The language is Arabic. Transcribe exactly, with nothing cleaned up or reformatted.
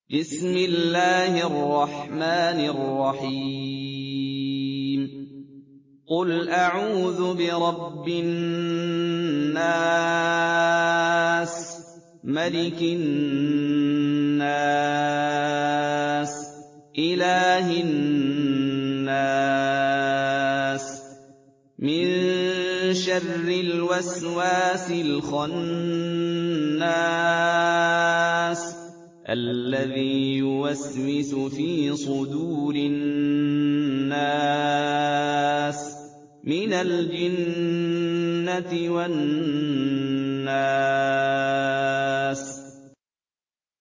بسم الله الرحمن الرحيم قل أعوذ برب الناس ملك الناس إله الناس من شر الوسواس الخناس الذي يوسوس في صدور الناس من الجنة والناس